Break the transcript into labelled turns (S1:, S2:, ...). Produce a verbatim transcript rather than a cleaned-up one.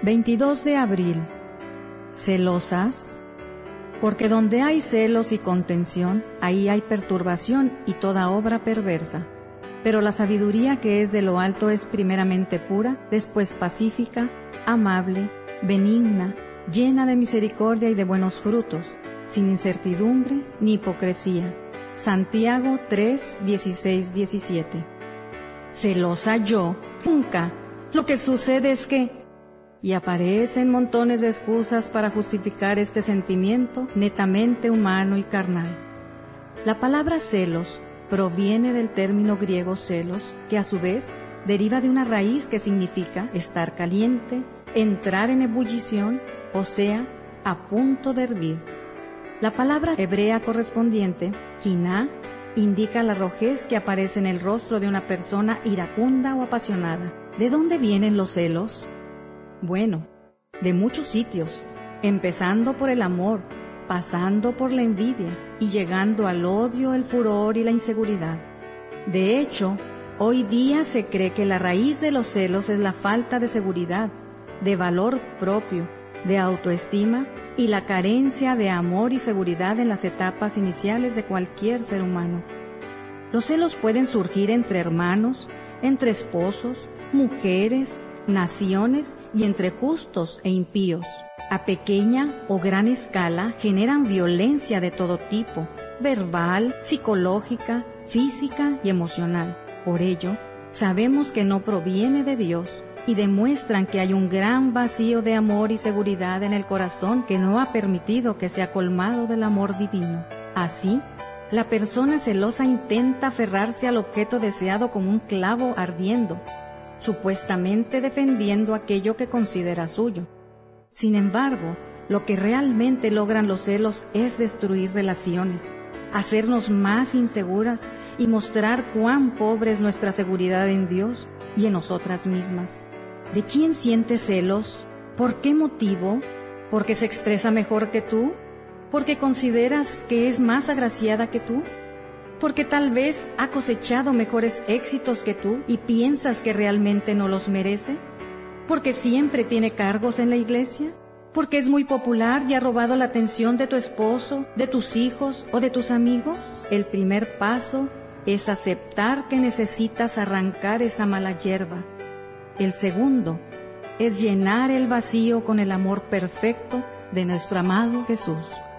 S1: veintidós de abril. ¿Celosas? Porque donde hay celos y contención, ahí hay perturbación y toda obra perversa. Pero la sabiduría que es de lo alto es primeramente pura, después pacífica, amable, benigna, llena de misericordia y de buenos frutos, sin incertidumbre ni hipocresía. Santiago tres, dieciséis, diecisiete. ¿Celosa yo? Nunca. Lo que sucede es que... Y aparecen montones de excusas para justificar este sentimiento netamente humano y carnal. La palabra celos proviene del término griego celos, que a su vez deriva de una raíz que significa estar caliente, entrar en ebullición, o sea, a punto de hervir. La palabra hebrea correspondiente, kiná, indica la rojez que aparece en el rostro de una persona iracunda o apasionada. ¿De dónde vienen los celos? Bueno, de muchos sitios, empezando por el amor, pasando por la envidia y llegando al odio, el furor y la inseguridad. De hecho, hoy día se cree que la raíz de los celos es la falta de seguridad, de valor propio, de autoestima y la carencia de amor y seguridad en las etapas iniciales de cualquier ser humano. Los celos pueden surgir entre hermanos, entre esposos, mujeres, naciones y entre justos e impíos. A pequeña o gran escala generan violencia de todo tipo, verbal, psicológica, física y emocional. Por ello, sabemos que no proviene de Dios y demuestran que hay un gran vacío de amor y seguridad en el corazón que no ha permitido que sea colmado del amor divino. Así, la persona celosa intenta aferrarse al objeto deseado como un clavo ardiendo, supuestamente defendiendo aquello que considera suyo. Sin embargo, lo que realmente logran los celos es destruir relaciones, hacernos más inseguras y mostrar cuán pobre es nuestra seguridad en Dios y en nosotras mismas. ¿De quién sientes celos? ¿Por qué motivo? ¿Porque se expresa mejor que tú? ¿Porque consideras que es más agraciada que tú? ¿Porque tal vez ha cosechado mejores éxitos que tú y piensas que realmente no los merece? ¿Porque siempre tiene cargos en la iglesia? ¿Porque es muy popular y ha robado la atención de tu esposo, de tus hijos o de tus amigos? El primer paso es aceptar que necesitas arrancar esa mala hierba. El segundo es llenar el vacío con el amor perfecto de nuestro amado Jesús.